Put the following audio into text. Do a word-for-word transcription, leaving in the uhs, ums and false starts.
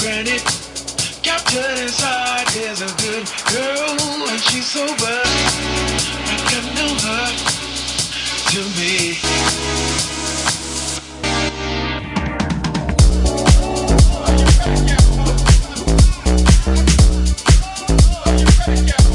granted. Captured inside is a good girl, and she's sober. Recommend her to me. Are you ready yet? Are you ready yet?